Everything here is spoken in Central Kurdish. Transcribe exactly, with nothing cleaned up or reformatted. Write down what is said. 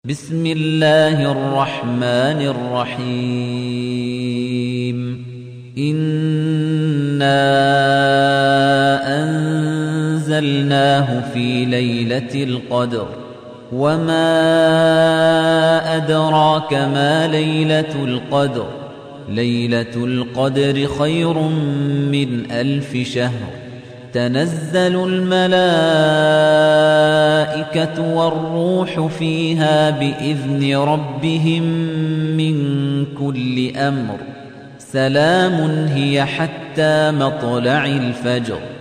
بسم الله الرحمن الرحيم إنا أنزلناه في ليلة القدر وما أدراك ما ليلة القدر ليلة القدر خير من ألف شهر تنزل الملائكة والروح فيها بإذن ربهم من كل أمر سلام هي حتى مطلع الفجر